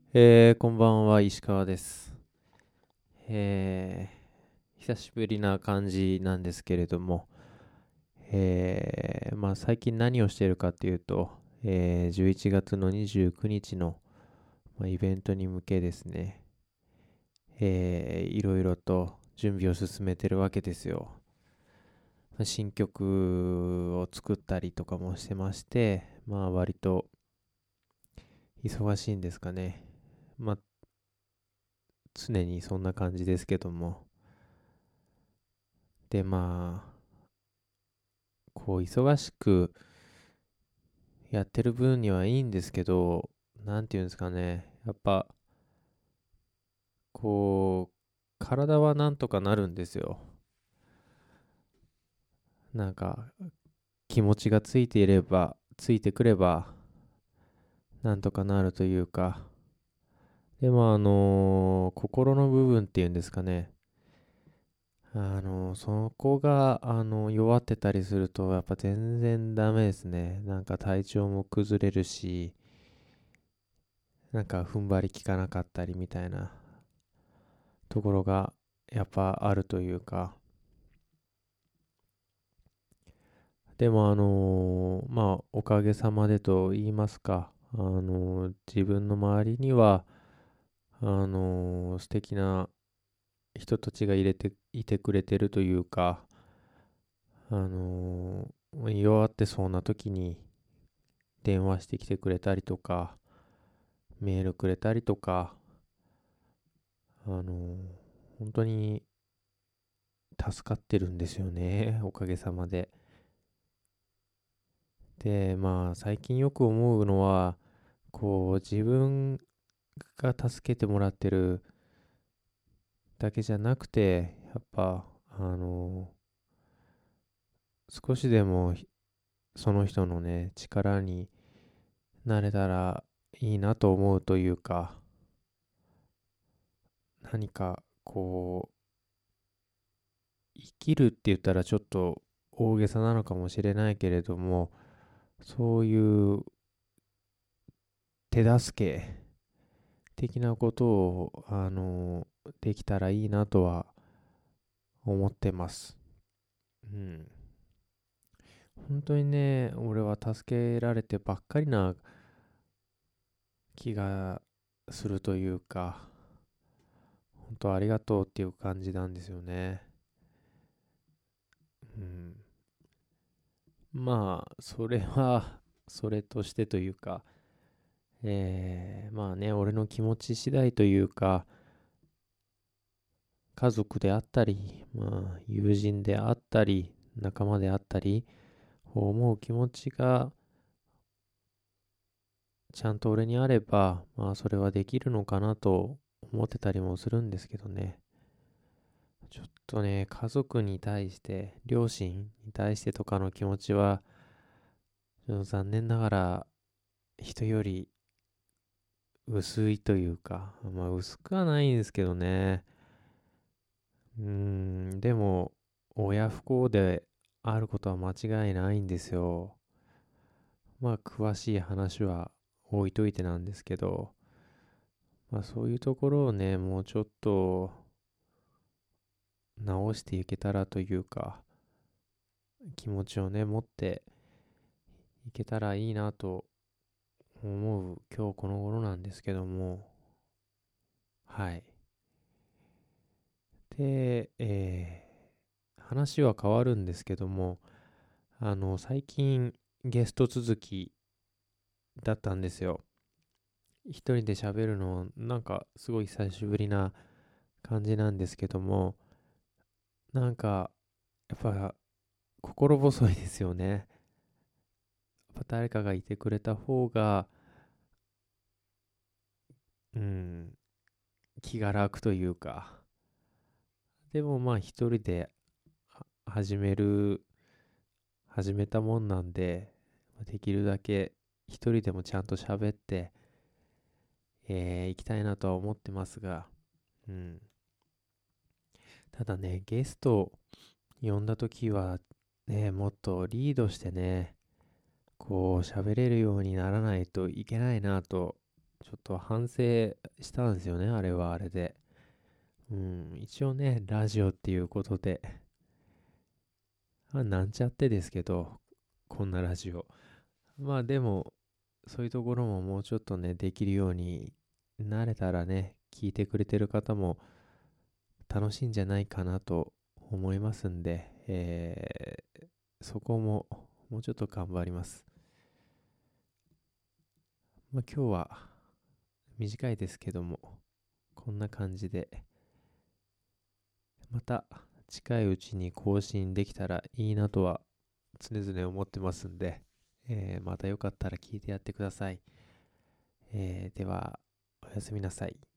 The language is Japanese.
こんばんは、石川です。久しぶりな感じなんですけれども、最近何をしているかっていうと、11月の29日の、イベントに向けですね、いろいろと準備を進めてるわけですよ。新曲を作ったりとかもしてまして、割と忙しいんですかね。まあ、常にそんな感じですけども。で、忙しくやってる分にはいいんですけど、なんていうんですかね。やっぱ、体はなんとかなるんですよ。なんか、気持ちがついてくれば、なんとかなるというか。でも、心の部分っていうんですかね。そこが、弱ってたりすると、やっぱ全然ダメですね。なんか体調も崩れるし、なんか踏ん張り効かなかったりみたいなところがやっぱあるというか、でもおかげさまでと言いますか、自分の周りには、素敵な人たちがいてくれてるというか、弱ってそうな時に電話してきてくれたりとか、メールくれたりとか、本当に助かってるんですよね、おかげさまで。で、最近よく思うのは、自分が助けてもらってるだけじゃなくて、やっぱ、少しでもその人のね、力になれたらいいなと思うというか、何か生きるって言ったらちょっと大げさなのかもしれないけれども、そういう手助け的なことを、できたらいいなとは思ってます。うん。本当にね、俺は助けられてばっかりな気がするというか、本当ありがとうっていう感じなんですよね。うん。それは、それとしてというか、俺の気持ち次第というか、家族であったり、友人であったり、仲間であったり、思う気持ちがちゃんと俺にあれば、それはできるのかなと思ってたりもするんですけどね。ちょっとね、家族に対して、両親に対してとかの気持ちは、ちょっと残念ながら、人より薄いというか、薄くはないんですけどね。でも、親不孝であることは間違いないんですよ。詳しい話は置いといてなんですけど、そういうところをね、もうちょっと直していけたらというか、気持ちをね、持っていけたらいいなと思う今日この頃なんですけども、はい。で、話は変わるんですけども、最近ゲスト続きだったんですよ。一人で喋るの、なんかすごい久しぶりな感じなんですけども、なんか、やっぱ心細いですよね。やっぱ誰かがいてくれた方が、うん、気が楽というか、でも一人で始める、始めたもんなんで、できるだけ一人でもちゃんと喋って、行きたいなとは思ってますが、うん。ただね、ゲスト呼んだ時は、ね、もっとリードしてね、喋れるようにならないといけないなとちょっと反省したんですよね、あれはあれで。一応ね、ラジオっていうことで、なんちゃってですけど、こんなラジオ。まあでも、そういうところももうちょっとね、できるようになれたらね、聞いてくれてる方も楽しいんじゃないかなと思いますんで、そこももうちょっと頑張ります。まあ今日は短いですけども、こんな感じで、また近いうちに更新できたらいいなとは常々思ってますんで、またよかったら聞いてやってください。では、おやすみなさい。